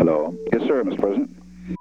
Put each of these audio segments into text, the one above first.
Hello. Yes, sir, Mr. President.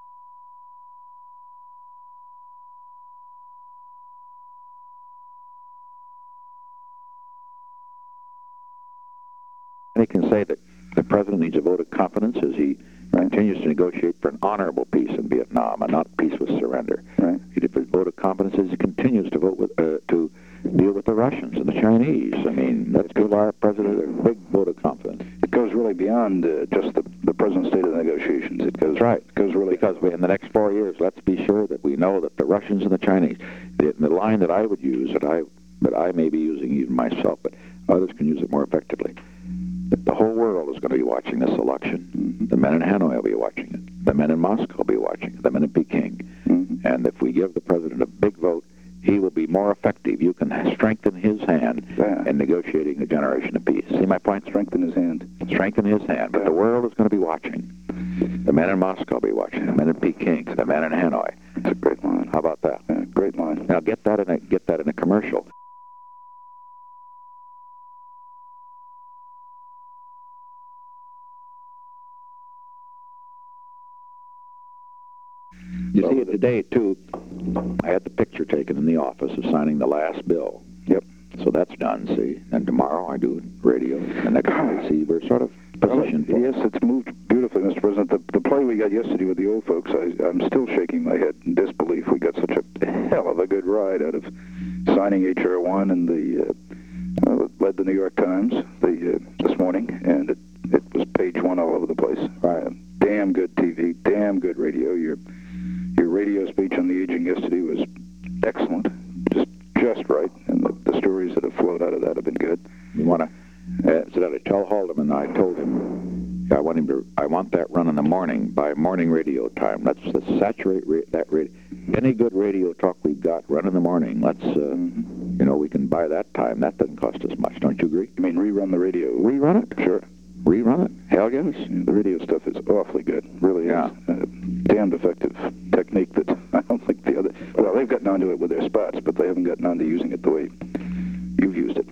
He can say that the president needs a vote of confidence as he continues to negotiate for an honorable peace in Vietnam and not peace with surrender. Right. He needs a vote of confidence as he continues to vote with to deal with the Russians and the Chinese. I mean, let's give our president a big vote of confidence. It goes really beyond just the present state of the negotiations. It goes That's right. It goes really Because in the next 4 years, let's be sure that we know that the Russians and the Chinese, the line that I would use, that I may be using even myself, but others can use it more effectively, that the whole world is going to be watching this election. Mm-hmm. The men in Hanoi will be watching it. The men in Moscow will be watching it. The men in Peking. Mm-hmm. And if we give the president a big vote, he will be more effective. You can strengthen his hand in negotiating a generation of peace. See my point? Strengthen his hand. Strengthen his hand. But the world is going to be watching. The men in Moscow will be watching. The men in Peking. The men in Hanoi. It's a great line. How about that? Yeah, great line. Now get that in a commercial. You see, today, too, I had the picture taken in the office of signing the last bill. Yep. So that's done, see. And tomorrow I do radio. The next night, see, we're sort of positioned for Yes, it's moved beautifully, Mr. President. The play we got yesterday with the old folks, I'm still shaking my head in disbelief. We got such a hell of a good ride out of signing H.R. 1 and led the New York Times this morning, and it was page one all over the place. Damn good TV, damn good radio. Your radio speech on the aging yesterday was excellent, just right, and the stories that have flowed out of that have been good. You want to, so that I tell Haldeman, I told him, I want that run in the morning by morning radio time. Let's saturate that radio. Any good radio talk we've got, run in the morning. Let's, we can buy that time. That doesn't cost us much. Don't you agree? You mean rerun the radio? Rerun it? Sure. Rerun it? Hell yes. The radio stuff is awfully good. Really is. Damned effective technique that I don't think the other... Well, they've gotten onto it with their spots, but they haven't gotten onto using it the way you've used it.